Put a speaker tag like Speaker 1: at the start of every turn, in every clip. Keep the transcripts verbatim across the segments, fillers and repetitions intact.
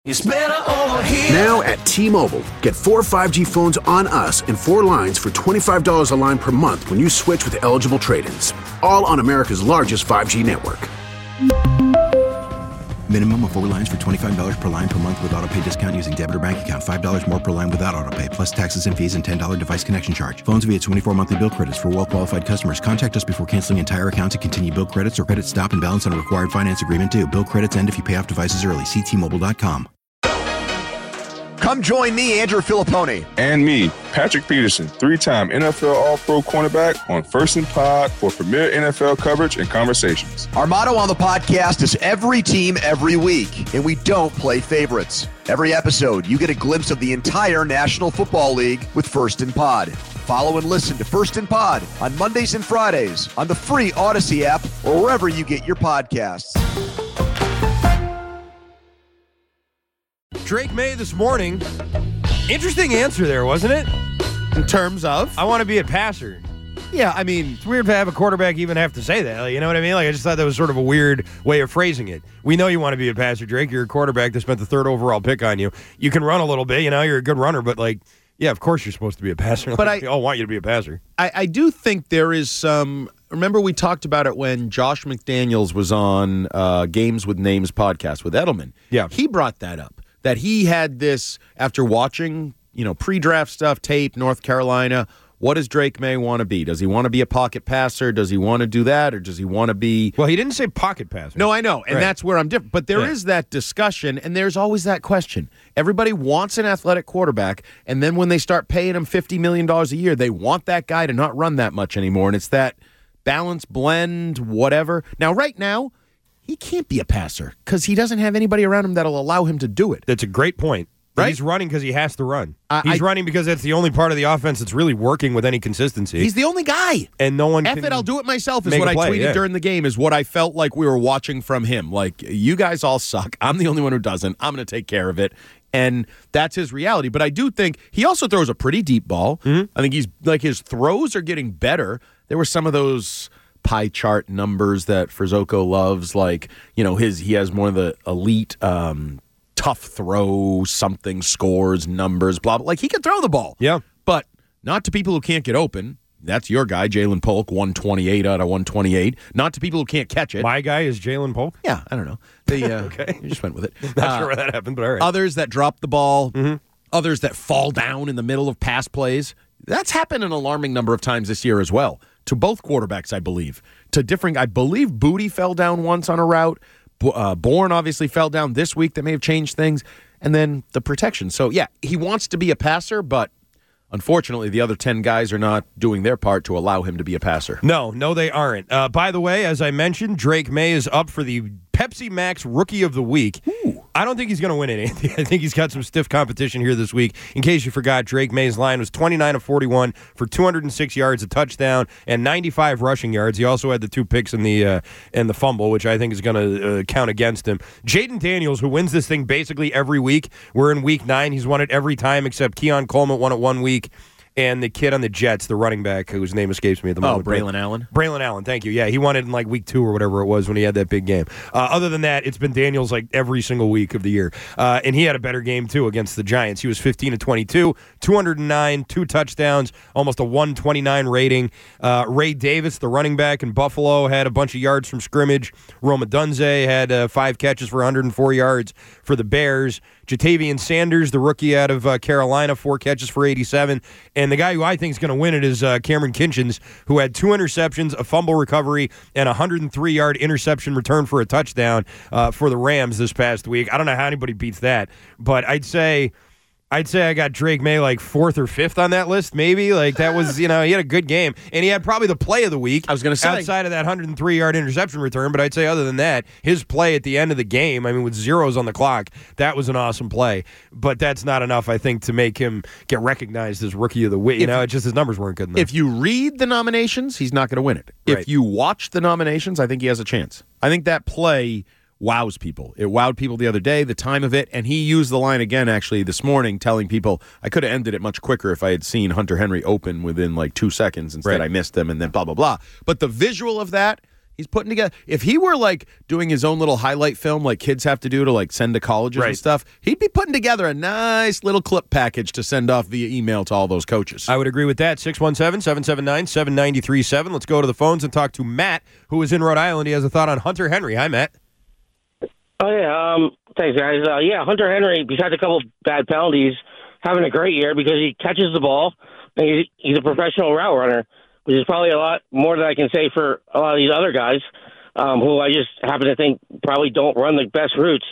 Speaker 1: It's better over here.
Speaker 2: Now at T-Mobile, get four five G phones on us and four lines for twenty-five dollars a line per month when you switch with eligible trade-ins. All on America's largest five G network.
Speaker 3: Minimum of four lines for twenty-five dollars per line per month with autopay discount using debit or bank account. five dollars more per line without autopay, plus taxes and fees and ten dollars device connection charge. Phones via twenty-four monthly bill credits for well-qualified customers. Contact us before canceling entire account to continue bill credits or credit stop and balance on a required finance agreement due. Bill credits end if you pay off devices early. See T Mobile dot com.
Speaker 4: Come join me, Andrew Filippone.
Speaker 5: And me, Patrick Peterson, three-time N F L All-Pro cornerback on First and Pod for premier N F L coverage and conversations.
Speaker 4: Our motto on the podcast is every team, every week, and we don't play favorites. Every episode, you get a glimpse of the entire National Football League with First and Pod. Follow and listen to First and Pod on Mondays and Fridays on the free Odyssey app or wherever you get your podcasts.
Speaker 6: Drake May this morning. Interesting answer there, wasn't it?
Speaker 7: In terms of?
Speaker 6: I want to be a passer.
Speaker 7: Yeah, I mean,
Speaker 6: it's weird to have a quarterback even have to say that. Like, you know what I mean? Like, I just thought that was sort of a weird way of phrasing it. We know you want to be a passer, Drake. You're a quarterback that spent the third overall pick on you. You can run a little bit, you know, you're a good runner, but like, yeah, of course you're supposed to be a passer.
Speaker 7: But
Speaker 6: like,
Speaker 7: I
Speaker 6: they all want you to be a passer.
Speaker 7: I, I do think there is some. Remember, we talked about it when Josh McDaniels was on uh, Games with Names podcast with Edelman.
Speaker 6: Yeah.
Speaker 7: He brought that up. That he had this, after watching, you know, pre-draft stuff, tape, North Carolina, what does Drake May want to be? Does he want to be a pocket passer? Does he want to do that? Or does he want to be...
Speaker 6: Well, he didn't say pocket passer.
Speaker 7: No, I know, and
Speaker 6: right.
Speaker 7: That's where I'm different. But there
Speaker 6: yeah.
Speaker 7: is that discussion, and there's always that question. Everybody wants an athletic quarterback, and then when they start paying him fifty million dollars a year, they want that guy to not run that much anymore, and it's that balance, blend, whatever. Now, right now... he can't be a passer because he doesn't have anybody around him that'll allow him to do it.
Speaker 6: That's a great point.
Speaker 7: Right?
Speaker 6: He's running because he has to run.
Speaker 7: Uh,
Speaker 6: He's
Speaker 7: I,
Speaker 6: running because that's the only part of the offense that's really working with any consistency.
Speaker 7: He's the only guy.
Speaker 6: And no one
Speaker 7: F
Speaker 6: can
Speaker 7: it, I'll do it myself is
Speaker 6: make
Speaker 7: what
Speaker 6: a
Speaker 7: I
Speaker 6: play,
Speaker 7: tweeted
Speaker 6: yeah.
Speaker 7: during the game, is what I felt like we were watching from him. Like, you guys all suck. I'm the only one who doesn't. I'm going to take care of it. And that's his reality. But I do think he also throws a pretty deep ball.
Speaker 6: Mm-hmm.
Speaker 7: I think he's like his throws are getting better. There were some of those pie chart numbers that Frizzoco loves, like, you know, his he has more of the elite um, tough throw, something scores, numbers, blah, blah. Like, he can throw the ball.
Speaker 6: Yeah.
Speaker 7: But not to people who can't get open. That's your guy, Jalen Polk, one twenty-eight out of one twenty-eight. Not to people who can't catch it.
Speaker 6: My guy is Jalen Polk?
Speaker 7: Yeah, I don't know. They, uh,
Speaker 6: okay.
Speaker 7: You just went with it.
Speaker 6: Not
Speaker 7: uh,
Speaker 6: sure where that happened, but all right.
Speaker 7: Others that drop the ball.
Speaker 6: Mm-hmm.
Speaker 7: Others that fall down in the middle of pass plays. That's happened an alarming number of times this year as well. To both quarterbacks, I believe. To differing, I believe Booty fell down once on a route. Uh, Bourne obviously fell down this week. That may have changed things. And then the protection. So, yeah, he wants to be a passer, but unfortunately, the other ten guys are not doing their part to allow him to be a passer.
Speaker 6: No, no, they aren't. Uh, by the way, as I mentioned, Drake May is up for the Pepsi Max Rookie of the Week.
Speaker 7: Ooh.
Speaker 6: I don't think he's going to win it, Anthony. I think he's got some stiff competition here this week. In case you forgot, Drake May's line was twenty-nine of forty-one for two hundred six yards, a touchdown, and ninety-five rushing yards. He also had the two picks in the uh, and the fumble, which I think is going to uh, count against him. Jaden Daniels, who wins this thing basically every week. We're in week nine. He's won it every time except Keon Coleman won it one week. And the kid on the Jets, the running back, whose name escapes me at the moment.
Speaker 7: Oh, Braylon Allen?
Speaker 6: Braylon Allen, thank you. Yeah, he won it in like week two or whatever it was when he had that big game. Uh, other than that, it's been Daniels like every single week of the year. Uh, and he had a better game, too, against the Giants. He was fifteen of twenty-two, two hundred nine, two touchdowns, almost a one twenty-nine rating. Uh, Ray Davis, the running back in Buffalo, had a bunch of yards from scrimmage. Roma Dunze had uh, five catches for one hundred four yards for the Bears. Jatavian Sanders, the rookie out of uh, Carolina, four catches for eighty-seven. And the guy who I think is going to win it is uh, Cameron Kinchens, who had two interceptions, a fumble recovery, and a one hundred three-yard interception return for a touchdown uh, for the Rams this past week. I don't know how anybody beats that, but I'd say... I'd say I got Drake May like fourth or fifth on that list, maybe. Like, that was, you know, he had a good game. And he had probably the play of the week.
Speaker 7: I was going to say.
Speaker 6: Outside of that one hundred three-yard interception return. But I'd say other than that, his play at the end of the game, I mean, with zeros on the clock, that was an awesome play. But that's not enough, I think, to make him get recognized as Rookie of the Week. You if, know, it's just his numbers weren't good enough.
Speaker 7: If you read the nominations, he's not going to win it.
Speaker 6: Right.
Speaker 7: If you watch the nominations, I think he has a chance. I think that play wows people. It wowed people the other day, the time of it, and he used the line again actually this morning telling people, I could have ended it much quicker if I had seen Hunter Henry open within like two seconds. Instead,
Speaker 6: right.
Speaker 7: I missed them and then blah, blah, blah. But the visual of that, He's putting together. If he were like doing his own little highlight film like kids have to do to like send to colleges
Speaker 6: Right.
Speaker 7: and stuff, he'd be putting together a nice little clip package to send off via email to all those coaches.
Speaker 6: I would agree with that. six one seven, seven seven nine, seven nine three seven. Let's go to the phones and talk to Matt, who is in Rhode Island. He has a thought on Hunter Henry. Hi, Matt.
Speaker 1: Oh, yeah. Um, thanks, guys. Uh, yeah, Hunter Henry, besides a couple bad penalties, having a great year because he catches the ball, and he's, he's a professional route runner, which is probably a lot more than I can say for a lot of these other guys, um, who I just happen to think probably don't run the best routes.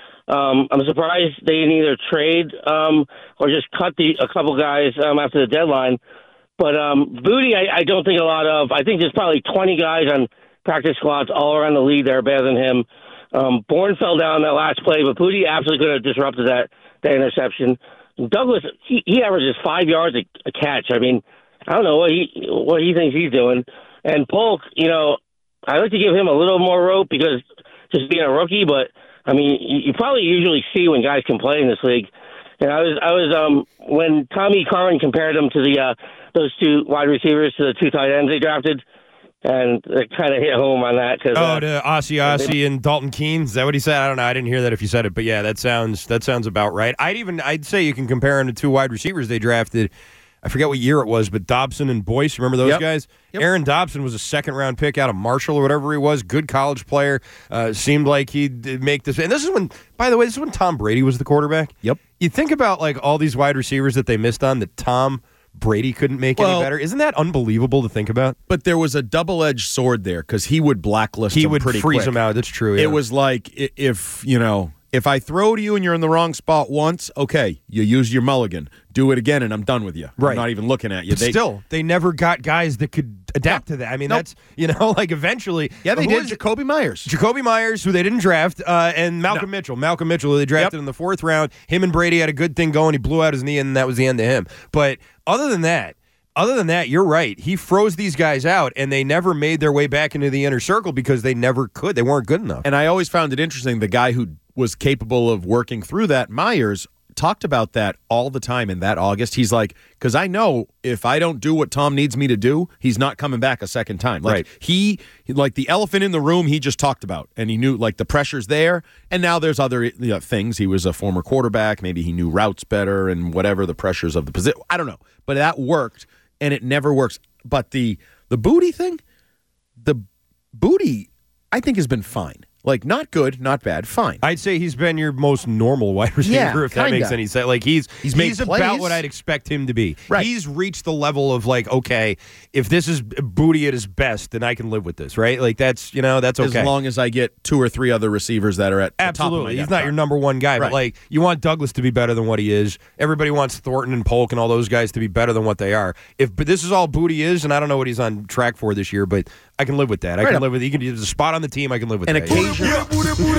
Speaker 1: Um, I'm surprised they didn't either trade um, or just cut the a couple guys um, after the deadline. But um, Booty, I, I don't think a lot of. I think there's probably twenty guys on practice squads all around the league that are better than him. Um, Bourne fell down that last play, but Booty absolutely could have disrupted that, that interception. Douglas, he, he averages five yards a, a catch. I mean, I don't know what he what he thinks he's doing. And Polk, you know, I like to give him a little more rope because just being a rookie, but I mean, you, you probably usually see when guys can play in this league. And I was I was um when Tommy Carmen compared him to the uh, those two wide receivers to the two tight ends they drafted, and it kind of hit home on that. Cause,
Speaker 6: Oh,
Speaker 1: uh,
Speaker 6: to Ossie Ossie and Dalton Keene. Is that what he said? I don't know. I didn't hear that if you said it, but yeah, that sounds that sounds about right. I'd even I'd say you can compare him to two wide receivers they drafted. I forget what year it was, but Dobson and Boyce, remember those
Speaker 7: Yep.
Speaker 6: guys?
Speaker 7: Yep.
Speaker 6: Aaron Dobson was a second-round pick out of Marshall or whatever he was. Good college player. Uh, seemed like he'd make this. And this is when, by the way, this is when Tom Brady was the quarterback.
Speaker 7: Yep.
Speaker 6: You think about like all these wide receivers that they missed on that Tom Brady couldn't make
Speaker 7: Well-
Speaker 6: any better. Isn't that unbelievable to think about?
Speaker 7: But there was a double-edged sword there because he would blacklist
Speaker 6: He
Speaker 7: them
Speaker 6: would
Speaker 7: pretty
Speaker 6: freeze
Speaker 7: quick.
Speaker 6: them out. That's true. Yeah.
Speaker 7: It was like i- if, you know, if I throw to you and you're in the wrong spot once, okay, you use your mulligan. Do it again and I'm done with you.
Speaker 6: Right.
Speaker 7: I'm not even looking at you.
Speaker 6: But
Speaker 7: They-
Speaker 6: still, they never got guys that could adapt to that. I mean,
Speaker 7: Nope.
Speaker 6: that's, you know, like eventually.
Speaker 7: Yeah, they
Speaker 6: who
Speaker 7: did.
Speaker 6: was-
Speaker 7: Jacoby Myers.
Speaker 6: Jacoby Myers, who they didn't draft, uh, and Malcolm
Speaker 7: No.
Speaker 6: Mitchell. Malcolm Mitchell, who they drafted
Speaker 7: Yep.
Speaker 6: in the fourth round. Him and Brady had a good thing going. He blew out his knee, and that was the end of him. But other than that, other than that, you're right. He froze these guys out, and they never made their way back into the inner circle because they never could. They weren't good enough.
Speaker 7: And I always found it interesting. The guy who was capable of working through that, Myers, talked about that all the time in that August. He's like, because I know if I don't do what Tom needs me to do, he's not coming back a second time. Like
Speaker 6: Right.
Speaker 7: he, like the elephant in the room, he just talked about, and he knew like the pressure's there. And now there's other you know, things. He was a former quarterback. Maybe he knew routes better and whatever the pressures of the position. I don't know, but that worked, and it never works. But the the booty thing, the booty, I think has been fine. Like, not good, not bad, fine.
Speaker 6: I'd say he's been your most normal wide receiver,
Speaker 7: Yeah,
Speaker 6: if that
Speaker 7: kinda.
Speaker 6: makes any sense. Like he's
Speaker 7: He's made
Speaker 6: about
Speaker 7: plays.
Speaker 6: what I'd expect him to be.
Speaker 7: Right.
Speaker 6: He's reached the level of like, okay, if this is Booty at his best, then I can live with this, right? Like that's you know that's okay.
Speaker 7: As long as I get two or three other receivers that are at the top of my
Speaker 6: Absolutely. He's
Speaker 7: depth
Speaker 6: not
Speaker 7: chart.
Speaker 6: your number one guy,
Speaker 7: Right.
Speaker 6: but like you want Douglas to be better than what he is. Everybody wants Thornton and Polk and all those guys to be better than what they are. If but this is all Booty is, and I don't know what he's on track for this year, but I can live with that. I
Speaker 7: Right
Speaker 6: can
Speaker 7: up.
Speaker 6: live with he can there's a spot on the team, I can live with
Speaker 7: An
Speaker 6: that.
Speaker 7: occasional,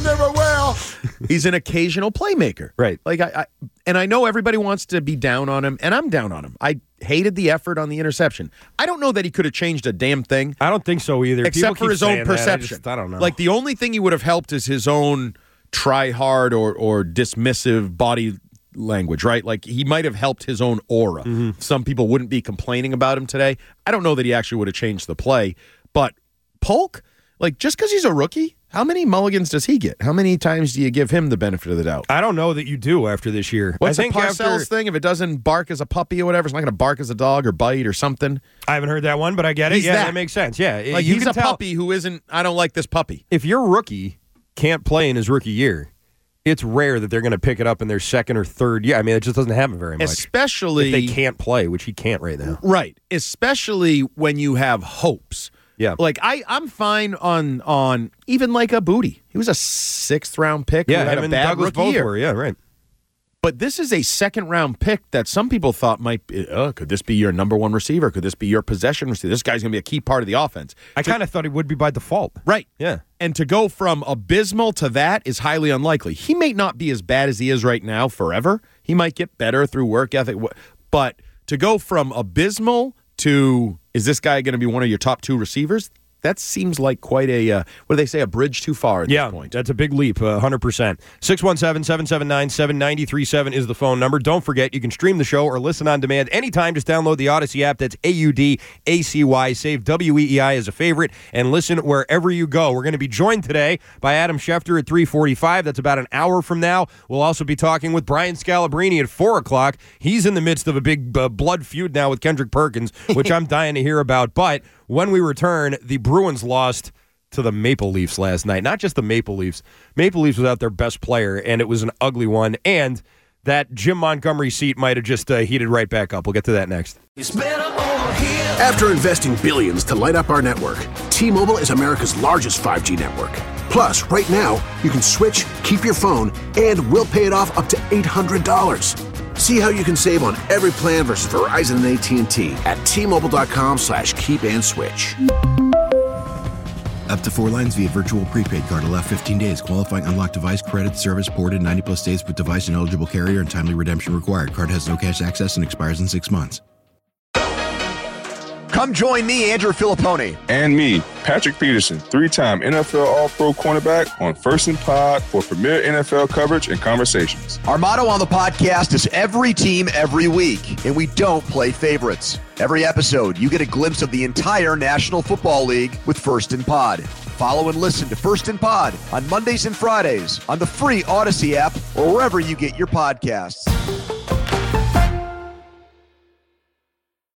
Speaker 7: he's an occasional playmaker,
Speaker 6: Right.
Speaker 7: Like I, I, and I know everybody wants to be down on him, and I'm down on him. I hated the effort on the interception. I don't know that he could have changed a damn thing,
Speaker 6: I don't think so either. People
Speaker 7: except for
Speaker 6: keep
Speaker 7: his own
Speaker 6: saying that. I
Speaker 7: perception.
Speaker 6: just- I don't know.
Speaker 7: Like the only thing he would have helped is his own try hard or or dismissive body language, right? Like he might have helped his own aura.
Speaker 6: Mm-hmm.
Speaker 7: Some people wouldn't be complaining about him today. I don't know that he actually would have changed the play, but Polk, like just because he's a rookie, how many mulligans does he get? How many times do you give him the benefit of the doubt?
Speaker 6: I don't know that you do after this year.
Speaker 7: What's
Speaker 6: I
Speaker 7: the
Speaker 6: think
Speaker 7: Parcells
Speaker 6: after,
Speaker 7: thing? If it doesn't bark as a puppy or whatever, it's not going to bark as a dog or bite or something.
Speaker 6: I haven't heard that one, but I get it.
Speaker 7: He's
Speaker 6: yeah,
Speaker 7: that.
Speaker 6: that makes sense. Yeah,
Speaker 7: Like
Speaker 6: you
Speaker 7: he's
Speaker 6: can
Speaker 7: a
Speaker 6: tell,
Speaker 7: puppy who isn't. I don't like this puppy.
Speaker 6: If your rookie can't play in his rookie year, it's rare that they're going to pick it up in their second or third year. I mean, it just doesn't happen very much.
Speaker 7: Especially
Speaker 6: if they can't play, which he can't right now.
Speaker 7: right. Especially when you have hopes.
Speaker 6: Yeah.
Speaker 7: Like I, I'm fine on on even like a Booty. He was a sixth round pick.
Speaker 6: Yeah,
Speaker 7: who had
Speaker 6: him
Speaker 7: a
Speaker 6: and
Speaker 7: bad
Speaker 6: Douglas
Speaker 7: rookie
Speaker 6: both
Speaker 7: year.
Speaker 6: were. Yeah, right.
Speaker 7: But this is a second round pick that some people thought might be. Uh, could this be your number one receiver? Could this be your possession receiver? This guy's going to be a key part of the offense.
Speaker 6: I kind of thought he would be by default.
Speaker 7: Right.
Speaker 6: Yeah.
Speaker 7: And to go from abysmal to that is highly unlikely. He may not be as bad as he is right now forever. He might get better through work ethic. But to go from abysmal to is this guy going to be one of your top two receivers? that seems like quite a, uh, what do they say, a bridge too far at
Speaker 6: yeah,
Speaker 7: this point.
Speaker 6: That's a big leap, uh, one hundred percent. six one seven, seven seven nine, seven nine three seven is the phone number. Don't forget, you can stream the show or listen on demand anytime. Just download the Odyssey app. That's A U D A C Y. Save W E E I as a favorite and listen wherever you go. We're going to be joined today by Adam Schefter at three forty-five. That's about an hour from now. We'll also be talking with Brian Scalabrine at four o'clock. He's in the midst of a big uh, blood feud now with Kendrick Perkins, which I'm dying to hear about. But when we return, the Bruins lost to the Maple Leafs last night. Not just the Maple Leafs. Maple Leafs without their best player, and it was an ugly one. And that Jim Montgomery seat might have just uh, heated right back up. We'll get to that next.
Speaker 2: After investing billions to light up our network, T-Mobile is America's largest five G network. Plus, right now, you can switch, keep your phone, and we'll pay it off up to eight hundred dollars. See how you can save on every plan versus Verizon and A T and T at T-Mobile.com slash keep and switch.
Speaker 3: Up to four lines via virtual prepaid card. Allow fifteen days. Qualifying unlocked device credit service ported ninety plus days with device and eligible carrier and timely redemption required. Card has no cash access and expires in six months.
Speaker 4: Come join me, Andrew Filipponi.
Speaker 5: And me, Patrick Peterson, three-time N F L All-Pro cornerback on First and Pod for premier N F L coverage and conversations.
Speaker 4: Our motto on the podcast is every team, every week, and we don't play favorites. Every episode, you get a glimpse of the entire National Football League with First and Pod. Follow and listen to First and Pod on Mondays and Fridays on the free Odyssey app or wherever you get your podcasts.